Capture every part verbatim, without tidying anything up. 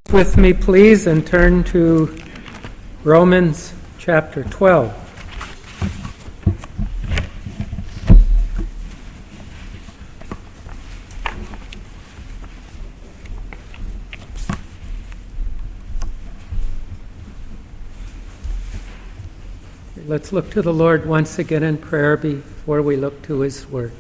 With me, please, and turn to Romans chapter twelve. Let's look to the Lord once again in prayer before we look to His Word.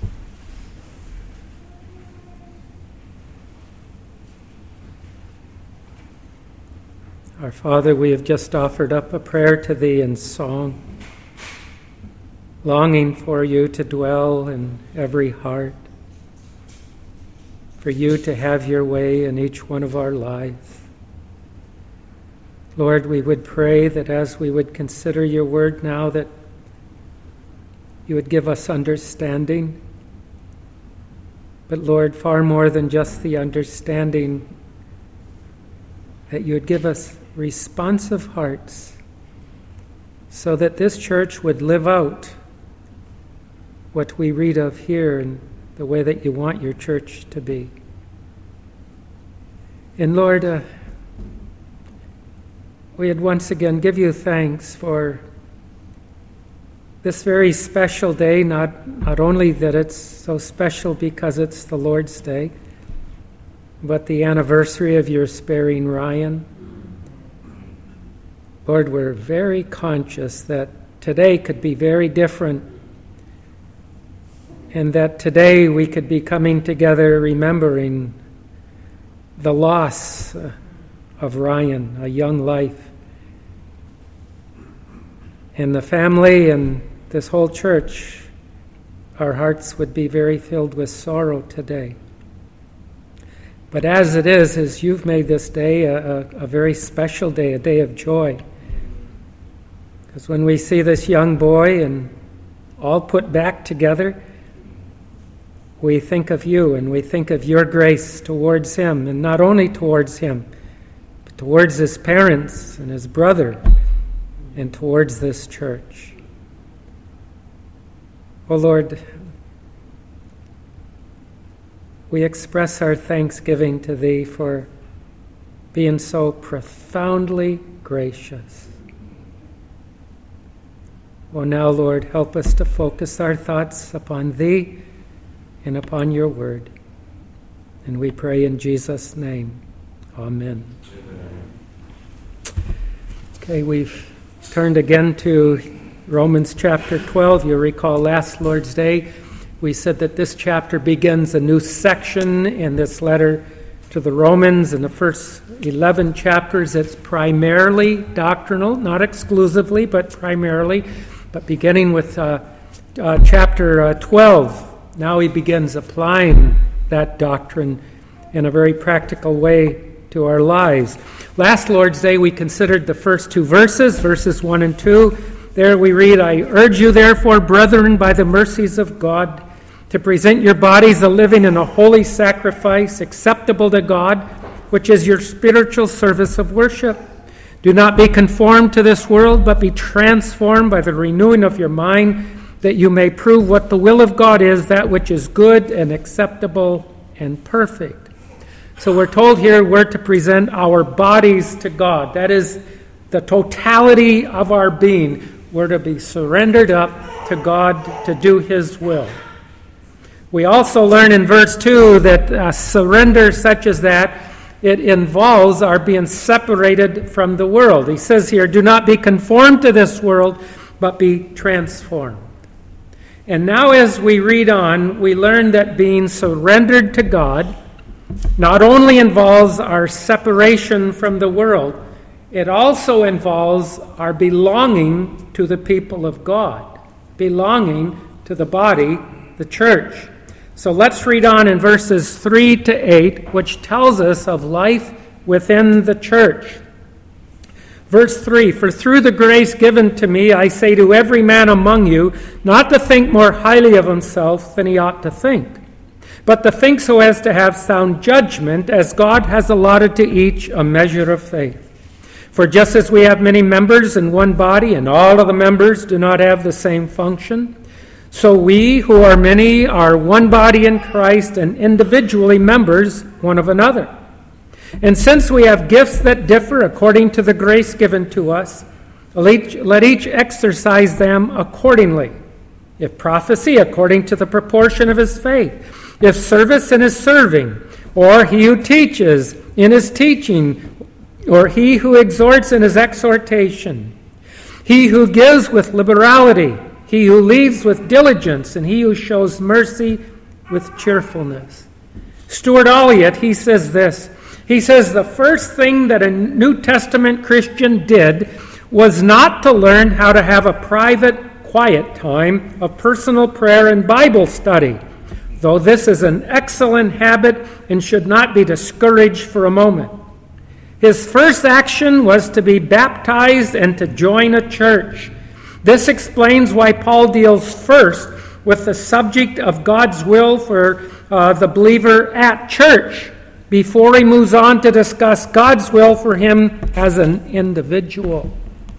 Our Father, we have just offered up a prayer to Thee in song, longing for You to dwell in every heart, for You to have Your way in each one of our lives. Lord, we would pray that as we would consider Your Word now, that You would give us understanding. But Lord, far more than just the understanding, that You would give us responsive hearts so that this church would live out what we read of here in the way that You want Your church to be. And Lord, uh, we would once again give You thanks for this very special day, not, not only that it's so special because it's the Lord's Day, but the anniversary of Your sparing Ryan. Lord, we're very conscious that today could be very different, and that today we could be coming together remembering the loss of Ryan, a young life. And the family and this whole church, our hearts would be very filled with sorrow today. But as it is, as You've made this day a, a, a very special day, a day of joy. Because when we see this young boy and all put back together, we think of You and we think of Your grace towards him, and not only towards him, but towards his parents and his brother, and towards this church. Oh Lord, we express our thanksgiving to Thee for being so profoundly gracious. Oh, now, Lord, help us to focus our thoughts upon Thee and upon Your Word. And we pray in Jesus' name. Amen. Amen. Okay, we've turned again to Romans chapter twelve. You recall last Lord's Day, we said that this chapter begins a new section in this letter to the Romans. In the first eleven chapters, it's primarily doctrinal, not exclusively, but primarily. But beginning with uh, uh, chapter uh, twelve, now he begins applying that doctrine in a very practical way to our lives. Last Lord's Day, we considered the first two verses, verses one and two. There we read, "I urge you, therefore, brethren, by the mercies of God, to present your bodies a living and a holy sacrifice, acceptable to God, which is your spiritual service of worship. Do not be conformed to this world, but be transformed by the renewing of your mind, that you may prove what the will of God is, that which is good and acceptable and perfect." So we're told here we're to present our bodies to God. That is the totality of our being. We're to be surrendered up to God to do His will. We also learn in verse two that a surrender such as that, it involves our being separated from the world. He says here, "Do not be conformed to this world, but be transformed." And now as we read on, we learn that being surrendered to God not only involves our separation from the world, it also involves our belonging to the people of God, belonging to the body, the church. So let's read on in verses three to eight, which tells us of life within the church. Verse three, "For through the grace given to me, I say to every man among you, not to think more highly of himself than he ought to think, but to think so as to have sound judgment, as God has allotted to each a measure of faith. For just as we have many members in one body, and all of the members do not have the same function, so we, who are many, are one body in Christ and individually members one of another. And since we have gifts that differ according to the grace given to us, let each, let each exercise them accordingly. If prophecy, according to the proportion of his faith. If service, in his serving. Or he who teaches, in his teaching. Or he who exhorts, in his exhortation. He who gives with liberality. He who leads with diligence. And he who shows mercy with cheerfulness. Stuart Olliott, he says this. He says the first thing that a New Testament Christian did was not to learn how to have a private, quiet time of personal prayer and Bible study, though this is an excellent habit and should not be discouraged for a moment. His first action was to be baptized and to join a church. This explains why Paul deals first with the subject of God's will for uh, the believer at church before he moves on to discuss God's will for him as an individual.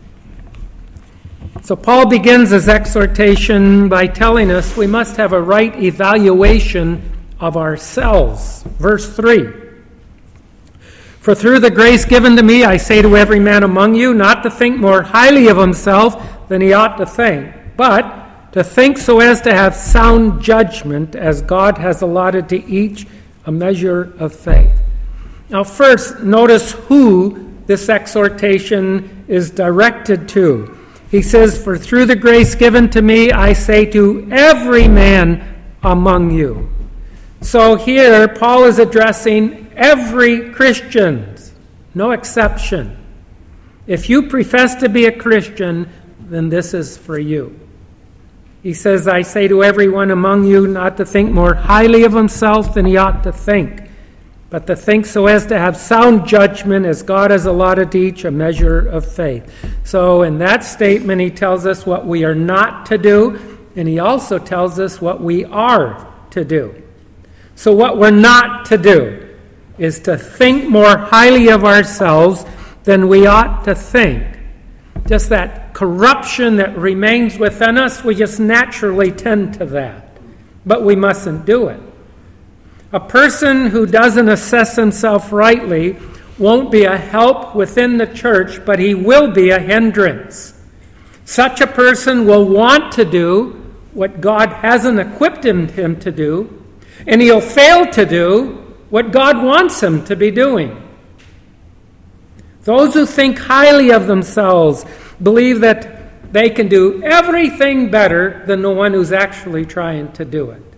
So Paul begins his exhortation by telling us we must have a right evaluation of ourselves. Verse three. For through the grace given to me, I say to every man among you, not to think more highly of himself than he ought to think, but to think so as to have sound judgment, as God has allotted to each a measure of faith. Now first, notice who this exhortation is directed to. He says, for through the grace given to me, I say to every man among you. So here, Paul is addressing every Christian, no exception. If you profess to be a Christian, then this is for you. He says, I say to everyone among you not to think more highly of himself than he ought to think, but to think so as to have sound judgment, as God has allotted to each a measure of faith. So in that statement, he tells us what we are not to do, and he also tells us what we are to do. So what we're not to do is to think more highly of ourselves than we ought to think. Just that corruption that remains within us, we just naturally tend to that. But we mustn't do it. A person who doesn't assess himself rightly won't be a help within the church, but he will be a hindrance. Such a person will want to do what God hasn't equipped him, him to do, and he'll fail to do what God wants him to be doing. Those who think highly of themselves believe that they can do everything better than the one who's actually trying to do it.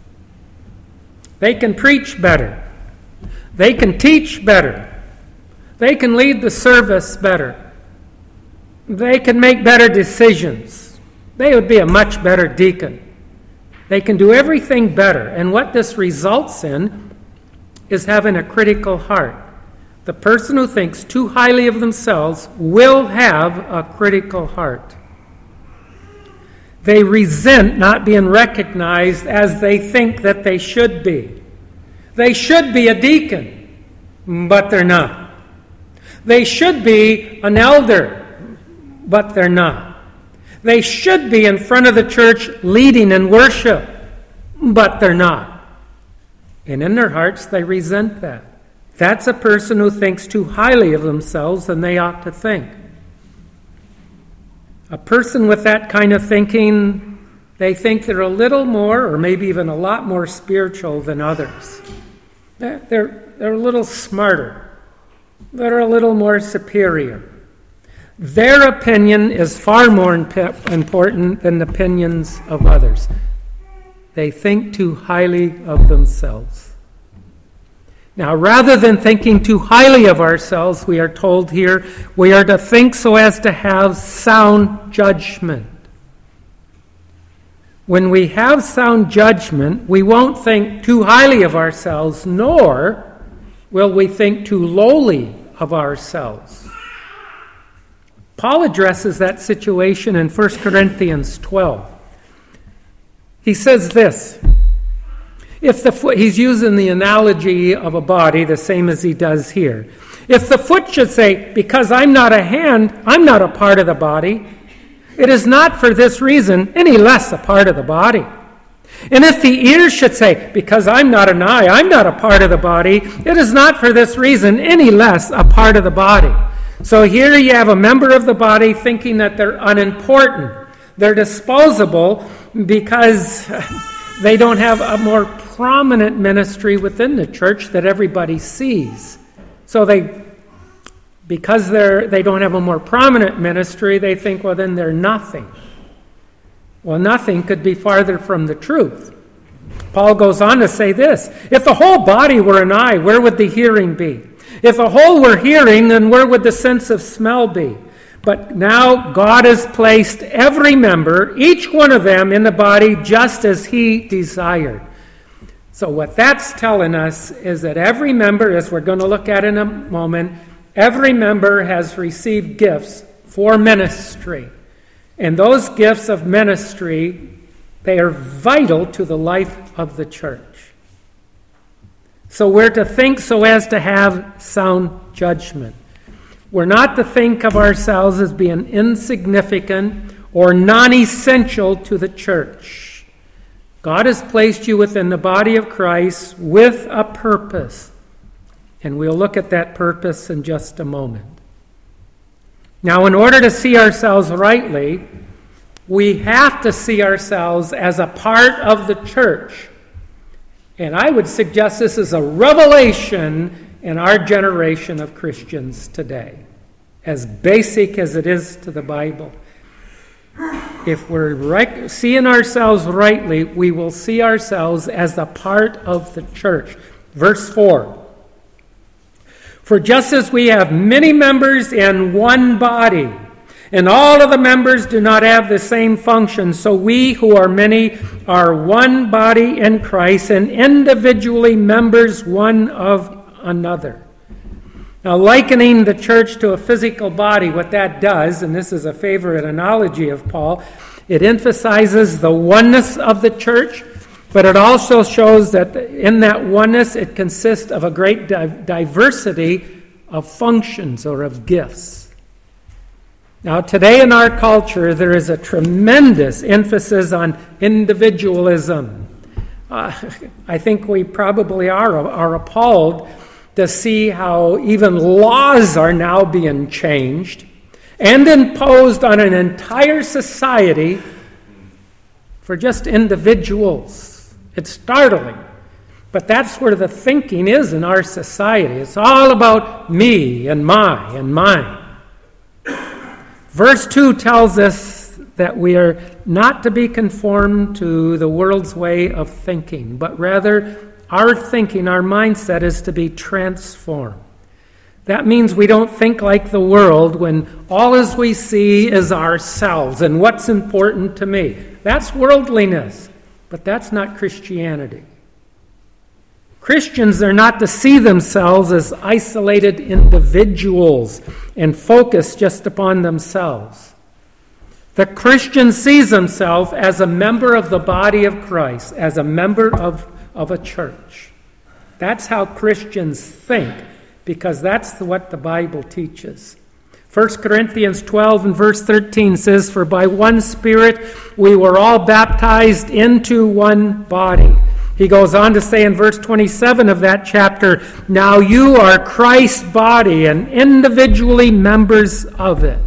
They can preach better. They can teach better. They can lead the service better. They can make better decisions. They would be a much better deacon. They can do everything better. And what this results in is having a critical heart. The person who thinks too highly of themselves will have a critical heart. They resent not being recognized as they think that they should be. They should be a deacon, but they're not. They should be an elder, but they're not. They should be in front of the church leading in worship, but they're not. And in their hearts, they resent that. That's a person who thinks too highly of themselves than they ought to think. A person with that kind of thinking, they think they're a little more, or maybe even a lot more spiritual than others. They're, they're, they're a little smarter. They're a little more superior. Their opinion is far more imp- important than the opinions of others. They think too highly of themselves. Now, rather than thinking too highly of ourselves, we are told here, we are to think so as to have sound judgment. When we have sound judgment, we won't think too highly of ourselves, nor will we think too lowly of ourselves. Paul addresses that situation in First Corinthians twelve. He says this, if the foot, he's using the analogy of a body, the same as he does here. If the foot should say, because I'm not a hand, I'm not a part of the body, it is not for this reason any less a part of the body. And if the ear should say, because I'm not an eye, I'm not a part of the body, it is not for this reason any less a part of the body. So here you have a member of the body thinking that they're unimportant. They're disposable because they don't have a more prominent ministry within the church that everybody sees. So they, because they're they don't have a more prominent ministry, they think, well, then they're nothing. Well, nothing could be farther from the truth. Paul goes on to say this: if the whole body were an eye, where would the hearing be? If the whole were hearing, then where would the sense of smell be? But now God has placed every member, each one of them, in the body just as he desired. So what that's telling us is that every member, as we're going to look at in a moment, every member has received gifts for ministry. And those gifts of ministry, they are vital to the life of the church. So we're to think so as to have sound judgment. We're not to think of ourselves as being insignificant or non-essential to the church. God has placed you within the body of Christ with a purpose. And we'll look at that purpose in just a moment. Now, in order to see ourselves rightly, we have to see ourselves as a part of the church. And I would suggest this is a revelation in our generation of Christians today, as basic as it is to the Bible. If we're right, seeing ourselves rightly, we will see ourselves as a part of the church. Verse four. For just as we have many members in one body, and all of the members do not have the same function, so we who are many are one body in Christ, and individually members one of another. Now, likening the church to a physical body, what that does, and this is a favorite analogy of Paul, it emphasizes the oneness of the church, but it also shows that in that oneness it consists of a great di- diversity of functions or of gifts. Now, today in our culture, there is a tremendous emphasis on individualism. Uh, I think we probably are, are appalled to see how even laws are now being changed and imposed on an entire society for just individuals. It's startling, but that's where the thinking is in our society. It's all about me and my and mine. Verse two tells us that we are not to be conformed to the world's way of thinking, but rather our thinking, our mindset is to be transformed. That means we don't think like the world when all as we see is ourselves and what's important to me. That's worldliness, but that's not Christianity. Christians are not to see themselves as isolated individuals and focus just upon themselves. The Christian sees himself as a member of the body of Christ, as a member of, of a church. That's how Christians think, because that's what the Bible teaches. First Corinthians twelve and verse thirteen says, "For by one Spirit we were all baptized into one body." He goes on to say in verse twenty-seven of that chapter, "Now you are Christ's body and individually members of it."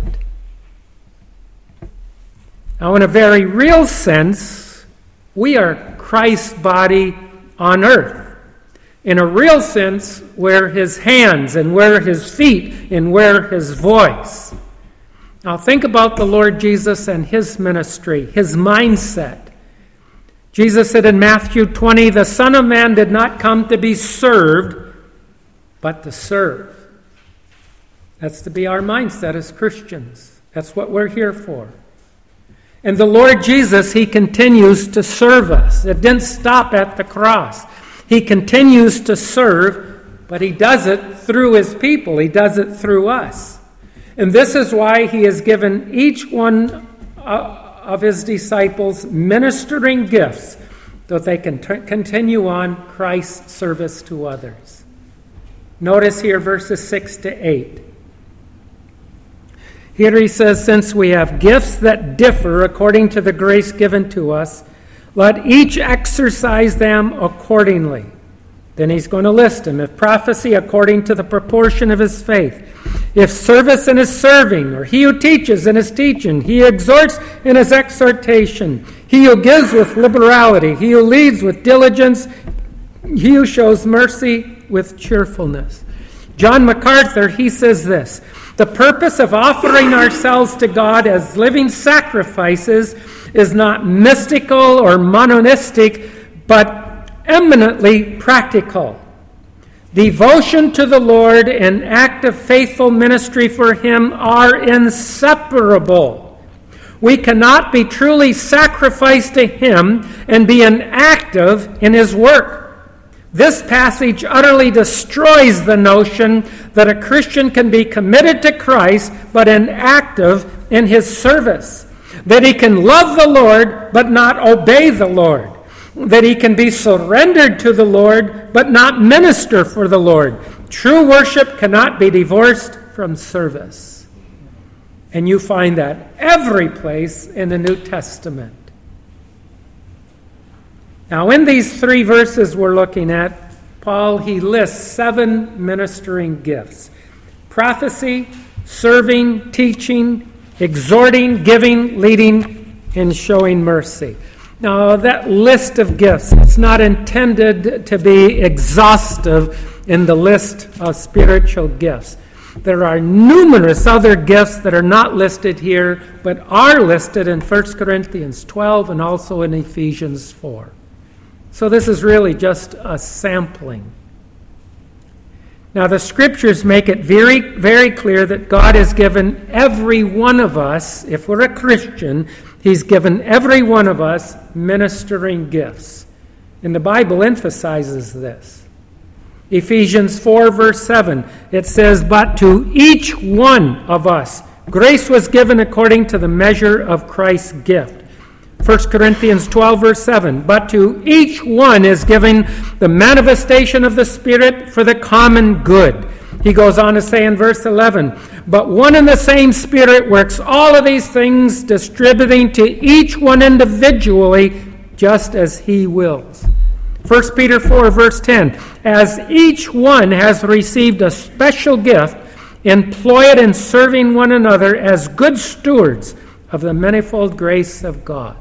Now, in a very real sense, we are Christ's body on earth. In a real sense, we're his hands and we're his feet and we're his voice. Now think about the Lord Jesus and his ministry, his mindset. Jesus said in Matthew twenty, "The Son of Man did not come to be served, but to serve." That's to be our mindset as Christians. That's what we're here for. And the Lord Jesus, he continues to serve us. It didn't stop at the cross. He continues to serve, but he does it through his people. He does it through us. And this is why he has given each one of his disciples ministering gifts so that they can t- continue on Christ's service to others. Notice here verses six to eight. Here he says, "Since we have gifts that differ according to the grace given to us, Let each exercise them accordingly. Then he's going to list them. If prophecy, according to the proportion of his faith. If service, in his serving. Or he who teaches, in his teaching. He who exhorts, in his exhortation. He who gives with liberality. He who leads with diligence. He who shows mercy with cheerfulness. John MacArthur, he says this: the purpose of offering ourselves to God as living sacrifices is not mystical or monistic, but eminently practical. Devotion to the Lord and active faithful ministry for Him are inseparable. We cannot be truly sacrificed to Him and be inactive in His work. This passage utterly destroys the notion that a Christian can be committed to Christ but inactive in His service. That he can love the Lord but not obey the Lord. That he can be surrendered to the Lord but not minister for the Lord. True worship cannot be divorced from service. And you find that every place in the New Testament. Now, in these three verses we're looking at, Paul, he lists seven ministering gifts. Prophecy, serving, teaching, exhorting, giving, leading, and showing mercy. Now, that list of gifts, it's not intended to be exhaustive in the list of spiritual gifts. There are numerous other gifts that are not listed here, but are listed in First Corinthians twelve and also in Ephesians four. So this is really just a sampling. Now, the Scriptures make it very, very clear that God has given every one of us, if we're a Christian, He's given every one of us ministering gifts. And the Bible emphasizes this. Ephesians four, verse seven, it says, "But to each one of us grace was given according to the measure of Christ's gift." First Corinthians twelve, verse seven, "But to each one is given the manifestation of the Spirit for the common good." He goes on to say in verse eleven, "But one and the same Spirit works all of these things, distributing to each one individually just as He wills." First Peter four, verse ten, "As each one has received a special gift, employ it in serving one another as good stewards of the manifold grace of God."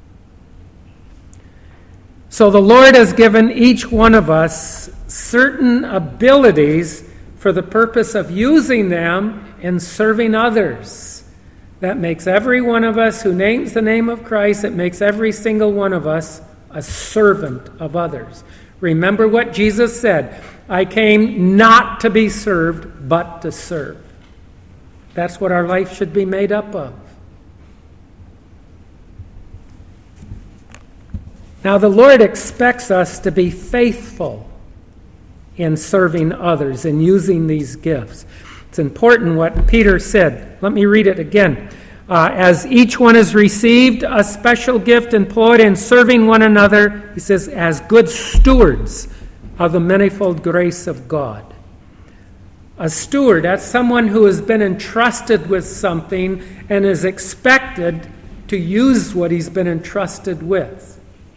So the Lord has given each one of us certain abilities for the purpose of using them in serving others. That makes every one of us who names the name of Christ, it makes every single one of us a servant of others. Remember what Jesus said, "I came not to be served, but to serve." That's what our life should be made up of. Now, the Lord expects us to be faithful in serving others and using these gifts. It's important what Peter said. Let me read it again. Uh, as each one has received a special gift employed in serving one another, he says, as good stewards of the manifold grace of God. A steward, that's someone who has been entrusted with something and is expected to use what he's been entrusted with.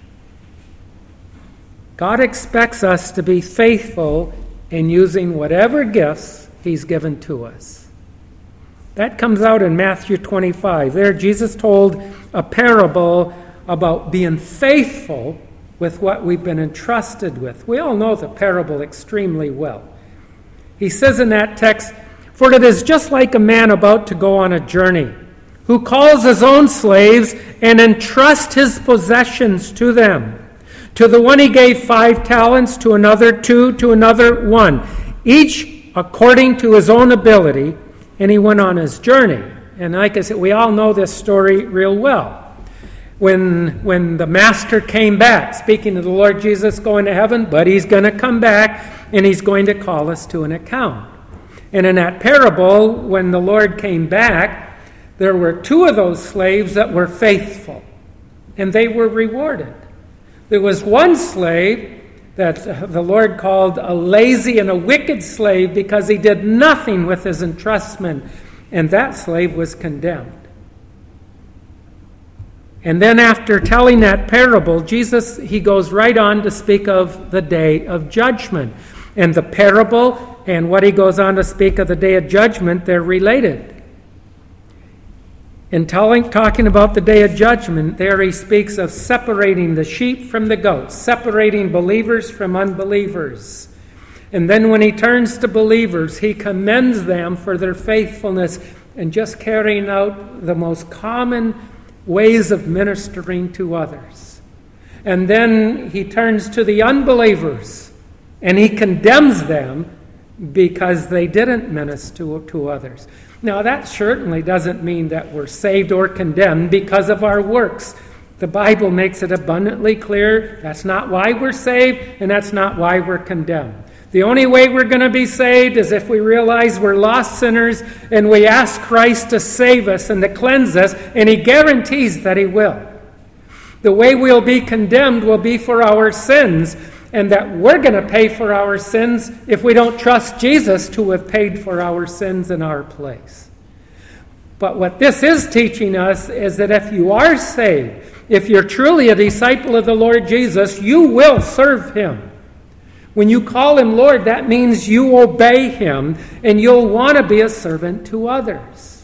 God expects us to be faithful in using whatever gifts He's given to us. That comes out in Matthew twenty-five. There, Jesus told a parable about being faithful with what we've been entrusted with. We all know the parable extremely well. He says in that text, "For it is just like a man about to go on a journey, who calls his own slaves and entrusts his possessions to them. To the one he gave five talents, to another two, to another one, each according to his own ability, and he went on his journey." And like I said, we all know this story real well. When, when the master came back, speaking of the Lord Jesus going to heaven, but He's going to come back, and He's going to call us to an account. And in that parable, when the Lord came back, there were two of those slaves that were faithful, and they were rewarded. There was one slave that the Lord called a lazy and a wicked slave because he did nothing with his entrustment, and that slave was condemned. And then after telling that parable, Jesus, he goes right on to speak of the day of judgment. And the parable and what he goes on to speak of the day of judgment, they're related. In telling, talking about the day of judgment, there he speaks of separating the sheep from the goats, separating believers from unbelievers. And then when he turns to believers, he commends them for their faithfulness and just carrying out the most common ways of ministering to others. And then he turns to the unbelievers and he condemns them because they didn't minister to, to others. Now, that certainly doesn't mean that we're saved or condemned because of our works. The Bible makes it abundantly clear that's not why we're saved, and that's not why we're condemned. The only way we're going to be saved is if we realize we're lost sinners and we ask Christ to save us and to cleanse us, and he guarantees that he will. The way we'll be condemned will be for our sins, and that we're going to pay for our sins if we don't trust Jesus to have paid for our sins in our place. But what this is teaching us is that if you are saved, if you're truly a disciple of the Lord Jesus, you will serve him. When you call him Lord, that means you obey him, and you'll want to be a servant to others.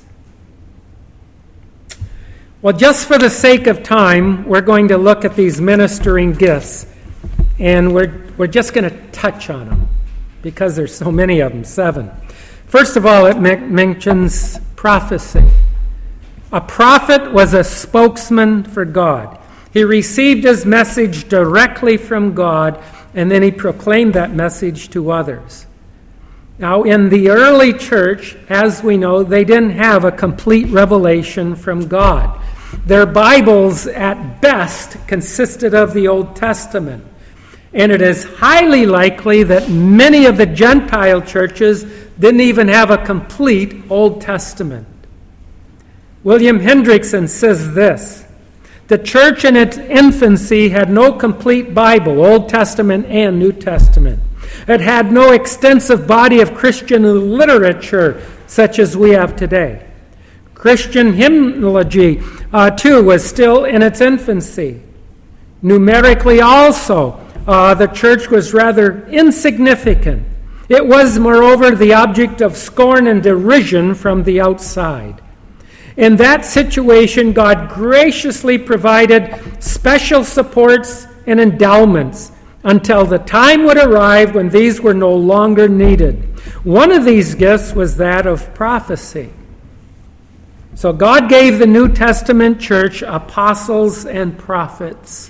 Well, just for the sake of time, we're going to look at these ministering gifts. And we're we're just going to touch on them because there's so many of them, seven. First of all, it me- mentions prophecy. A prophet was a spokesman for God. He received his message directly from God, and then he proclaimed that message to others. Now, in the early church, as we know, they didn't have a complete revelation from God. Their Bibles, at best, consisted of the Old Testament. And it is highly likely that many of the Gentile churches didn't even have a complete Old Testament. William Hendrickson says this: the church in its infancy had no complete Bible, Old Testament and New Testament. It had no extensive body of Christian literature such as we have today. Christian hymnology, uh, too, was still in its infancy. Numerically also, Uh, the church was rather insignificant. It was, moreover, the object of scorn and derision from the outside. In that situation, God graciously provided special supports and endowments until the time would arrive when these were no longer needed. One of these gifts was that of prophecy. So God gave the New Testament church apostles and prophets.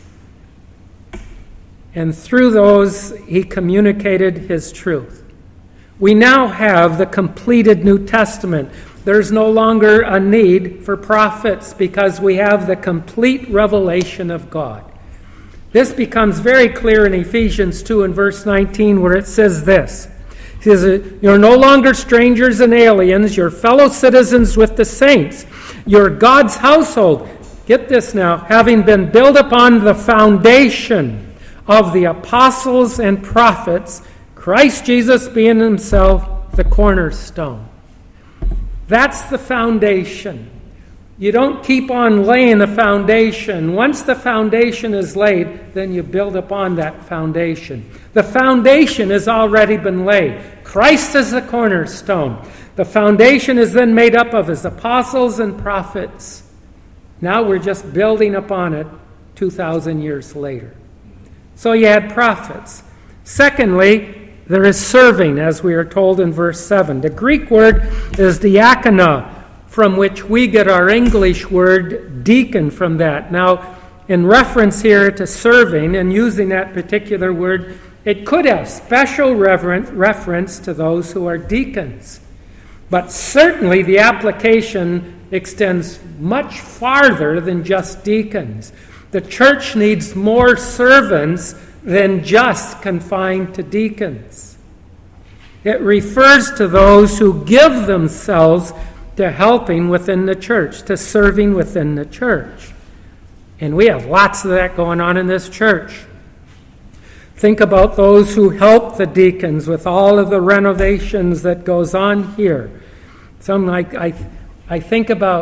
And through those, he communicated his truth. We now have the completed New Testament. There's no longer a need for prophets because we have the complete revelation of God. This becomes very clear in Ephesians two and verse nineteen, where it says this. It says, you're no longer strangers and aliens, you're fellow citizens with the saints. You're God's household. Get this now, having been built upon the foundation of the apostles and prophets, Christ Jesus being himself the cornerstone. That's the foundation. You don't keep on laying the foundation. Once the foundation is laid, then you build upon that foundation. The foundation has already been laid. Christ is the cornerstone. The foundation is then made up of his apostles and prophets. Now we're just building upon it two thousand years later. So you had prophets. Secondly, there is serving, as we are told in verse seven. The Greek word is diakonia, from which we get our English word deacon from that. Now, in reference here to serving and using that particular word, it could have special reference to those who are deacons. But certainly the application extends much farther than just deacons. The church needs more servants than just confined to deacons. It refers to those who give themselves to helping within the church, to serving within the church. And we have lots of that going on in this church. Think about those who help the deacons with all of the renovations that goes on here. Some like I, I think about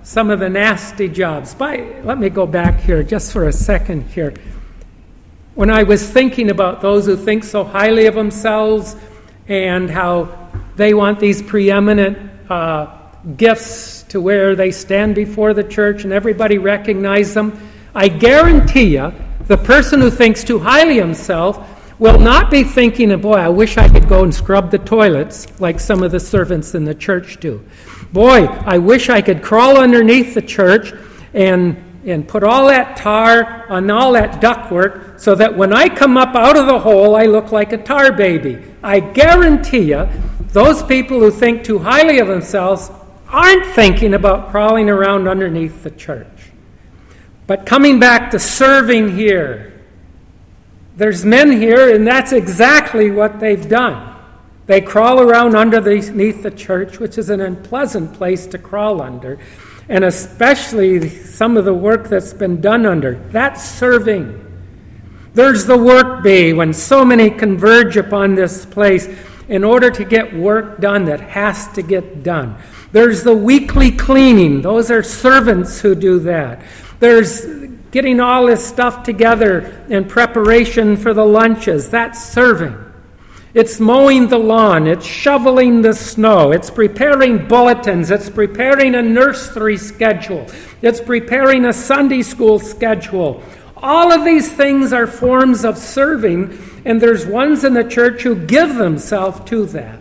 some of the nasty jobs. By, let me go back here just for a second here. When I was thinking about those who think so highly of themselves and how they want these preeminent uh, gifts to where they stand before the church and everybody recognizes them, I guarantee you the person who thinks too highly of himself will not be thinking, boy, I wish I could go and scrub the toilets like some of the servants in the church do. Boy, I wish I could crawl underneath the church and, and put all that tar on all that ductwork so that when I come up out of the hole, I look like a tar baby. I guarantee you, those people who think too highly of themselves aren't thinking about crawling around underneath the church. But coming back to serving here, there's men here, and that's exactly what they've done. They crawl around underneath the church, which is an unpleasant place to crawl under, and especially some of the work that's been done under. That's serving. There's the work bee, when so many converge upon this place in order to get work done that has to get done. There's the weekly cleaning. Those are servants who do that. There's getting all this stuff together in preparation for the lunches. That's serving. It's mowing the lawn. It's shoveling the snow. It's preparing bulletins. It's preparing a nursery schedule. It's preparing a Sunday school schedule. All of these things are forms of serving, and there's ones in the church who give themselves to that.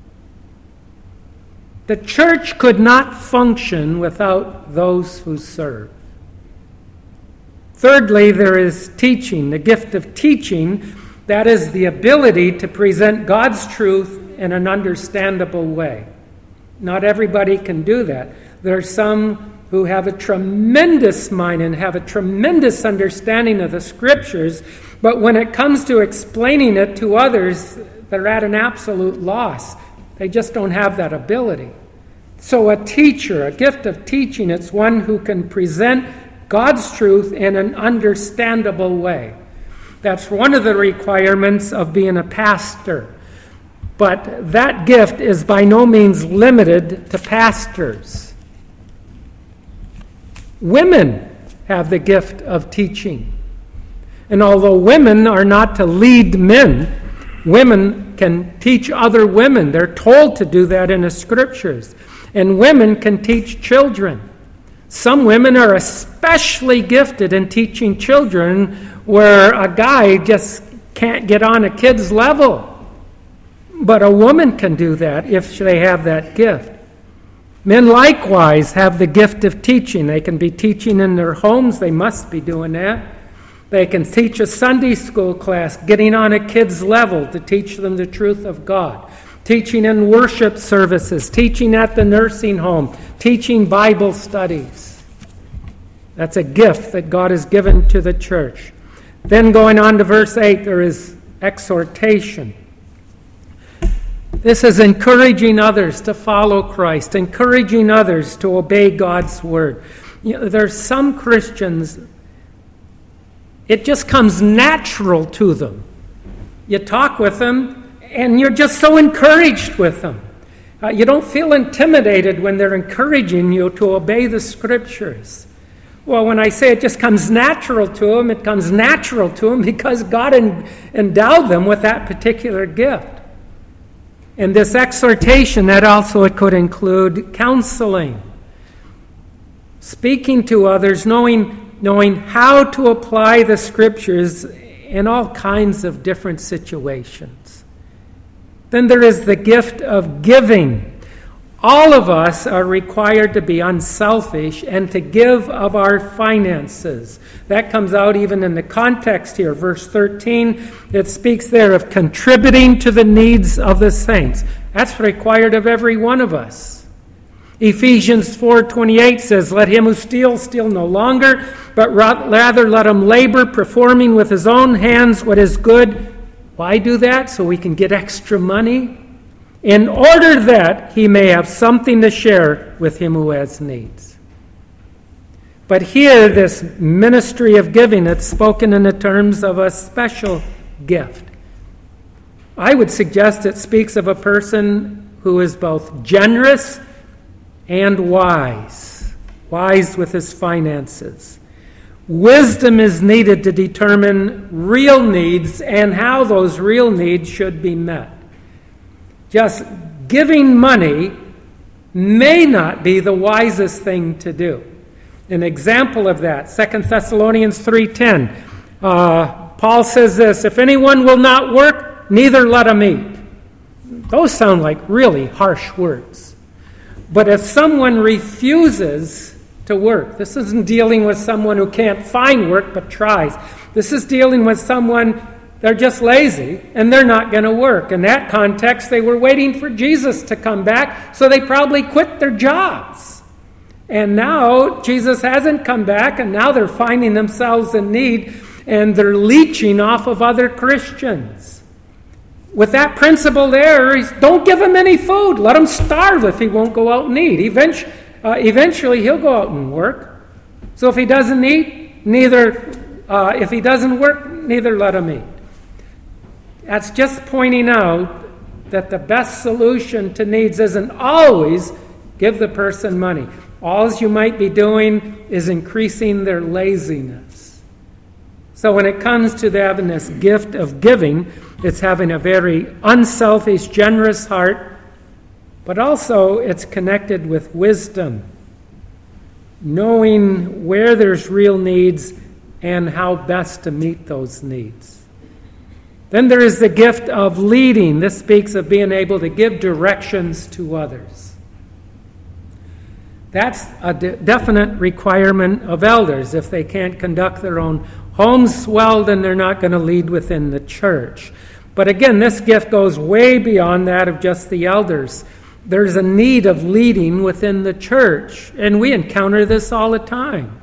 The church could not function without those who serve. Thirdly, there is teaching, the gift of teaching. That is the ability to present God's truth in an understandable way. Not everybody can do that. There are some who have a tremendous mind and have a tremendous understanding of the Scriptures, but when it comes to explaining it to others, they're at an absolute loss. They just don't have that ability. So a teacher, a gift of teaching, it's one who can present God's truth in an understandable way. That's one of the requirements of being a pastor. But that gift is by no means limited to pastors. Women have the gift of teaching. And although women are not to lead men, women can teach other women. They're told to do that in the Scriptures. And women can teach children. Some women are especially gifted in teaching children where a guy just can't get on a kid's level. But a woman can do that if they have that gift. Men likewise have the gift of teaching. They can be teaching in their homes. They must be doing that. They can teach a Sunday school class, getting on a kid's level to teach them the truth of God. Teaching in worship services, teaching at the nursing home, teaching Bible studies. That's a gift that God has given to the church. Then going on to verse eight, there is exhortation. This is encouraging others to follow Christ, encouraging others to obey God's word. You know, there's some Christians, it just comes natural to them. You talk with them, and you're just so encouraged with them. Uh, you don't feel intimidated when they're encouraging you to obey the Scriptures. Well, when I say it just comes natural to them, it comes natural to them because God en- endowed them with that particular gift. And this exhortation, that also it could include counseling. Speaking to others, knowing, knowing how to apply the Scriptures in all kinds of different situations. Then there is the gift of giving. All of us are required to be unselfish and to give of our finances. That comes out even in the context here. Verse thirteen, it speaks there of contributing to the needs of the saints. That's required of every one of us. Ephesians four twenty-eight says, "Let him who steals steal no longer, but rather let him labor, performing with his own hands what is good." Why do that? So we can get extra money? In order that he may have something to share with him who has needs. But here, this ministry of giving, it's spoken in the terms of a special gift. I would suggest it speaks of a person who is both generous and wise. wise with his finances. Wisdom is needed to determine real needs and how those real needs should be met. Just giving money may not be the wisest thing to do. An example of that, Second Thessalonians three ten. Uh, Paul says this, if anyone will not work, neither let him eat. Those sound like really harsh words. But if someone refuses to work, this isn't dealing with someone who can't find work but tries. This is dealing with someone, they're just lazy and they're not going to work. In that context, they were waiting for Jesus to come back, so they probably quit their jobs. And now Jesus hasn't come back, and now they're finding themselves in need, and they're leeching off of other Christians. With that principle there, is don't give him any food. Let him starve if he won't go out and eat. Eventually, uh, eventually he'll go out and work. So if he doesn't eat, neither, uh, if he doesn't work, neither let him eat. That's just pointing out that the best solution to needs isn't always give the person money. All you might be doing is increasing their laziness. So when it comes to having this gift of giving, it's having a very unselfish, generous heart, but also it's connected with wisdom, knowing where there's real needs and how best to meet those needs. Then there is the gift of leading. This speaks of being able to give directions to others. That's a de- definite requirement of elders. If they can't conduct their own homes well, then they're not going to lead within the church. But again, this gift goes way beyond that of just the elders. There's a need of leading within the church, and we encounter this all the time.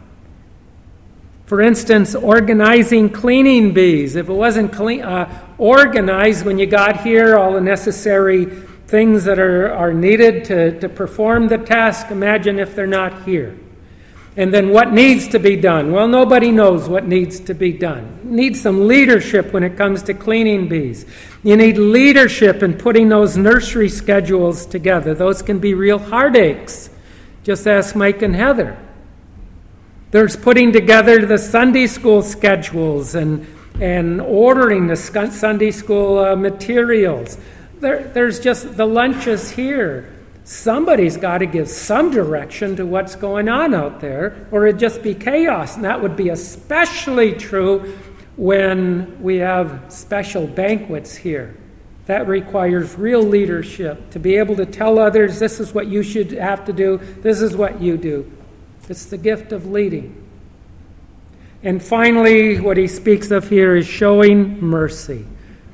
For instance, organizing cleaning bees. If it wasn't clean, uh, organized when you got here, all the necessary things that are, are needed to, to perform the task, imagine if they're not here. And then what needs to be done? Well, nobody knows what needs to be done. You need some leadership when it comes to cleaning bees. You need leadership in putting those nursery schedules together. Those can be real heartaches. Just ask Mike and Heather. There's putting together the Sunday school schedules and, and ordering the Sunday school uh, materials. There, there's just the lunches here. Somebody's got to give some direction to what's going on out there, or it'd just be chaos. And that would be especially true when we have special banquets here. That requires real leadership to be able to tell others, this is what you should have to do, this is what you do. It's the gift of leading. And finally, what he speaks of here is showing mercy.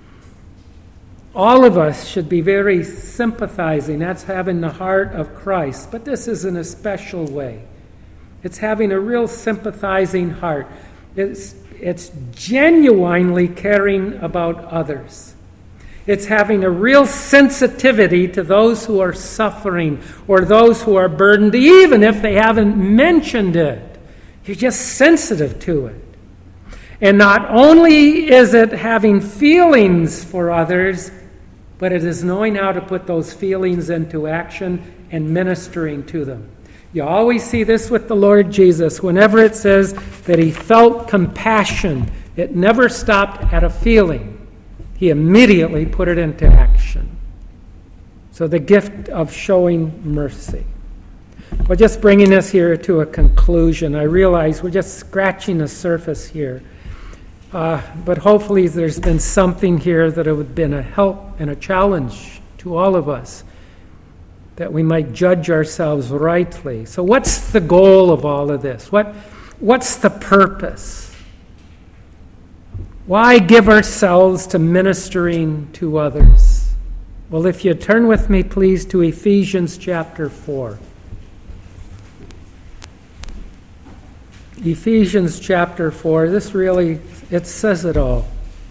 All of us should be very sympathizing. That's having the heart of Christ. But this is in a special way. It's having a real sympathizing heart. It's, it's genuinely caring about others. It's having a real sensitivity to those who are suffering or those who are burdened, even if they haven't mentioned it. You're just sensitive to it. And not only is it having feelings for others, but it is knowing how to put those feelings into action and ministering to them. You always see this with the Lord Jesus. Whenever it says that he felt compassion, it never stopped at a feeling. He immediately put it into action. So the gift of showing mercy. Well, just bringing us here to a conclusion. I realize we're just scratching the surface here. Uh, but hopefully there's been something here that would have been a help and a challenge to all of us, that we might judge ourselves rightly. So what's the goal of all of this? What, what's the purpose? Why give ourselves to ministering to others? Well, if you turn with me, please, to Ephesians chapter four. Ephesians chapter four, this really, it says it all.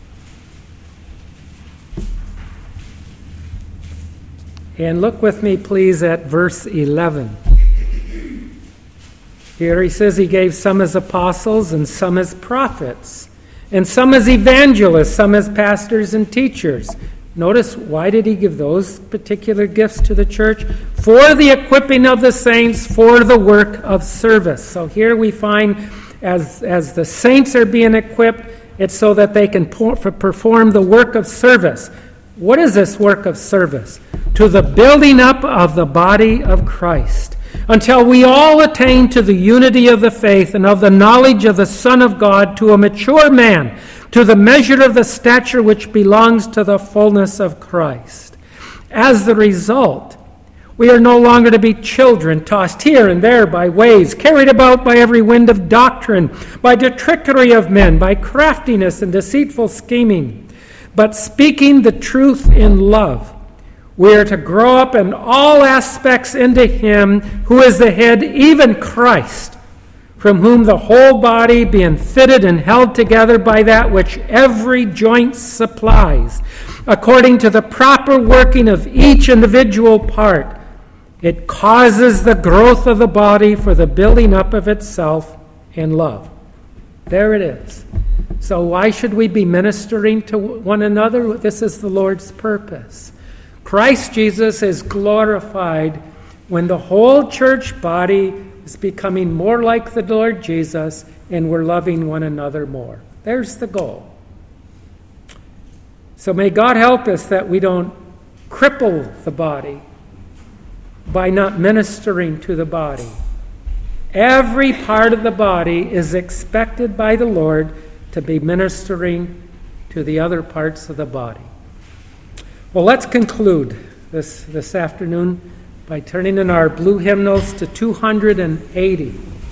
And look with me, please, at verse eleven. Here he says he gave some as apostles and some as prophets, and some as evangelists, some as pastors and teachers, Notice, why did he give those particular gifts to the church? For the equipping of the saints, for the work of service. So here we find, as, as the saints are being equipped, it's so that they can perform the work of service. What is this work of service? To the building up of the body of Christ, until we all attain to the unity of the faith and of the knowledge of the Son of God, to a mature man, to the measure of the stature which belongs to the fullness of Christ. As the result, we are no longer to be children, tossed here and there by waves, carried about by every wind of doctrine, by the trickery of men, by craftiness and deceitful scheming. But speaking the truth in love, we are to grow up in all aspects into Him who is the head, even Christ, from whom the whole body, being fitted and held together by that which every joint supplies, according to the proper working of each individual part, it causes the growth of the body for the building up of itself in love. There it is. So why should we be ministering to one another? This is the Lord's purpose. Christ Jesus is glorified when the whole church body is becoming more like the Lord Jesus, and we're loving one another more. There's the goal. So may God help us that we don't cripple the body by not ministering to the body. Every part of the body is expected by the Lord to be ministering to the other parts of the body. Well, let's conclude this, this afternoon by turning in our blue hymnals to two hundred eighty.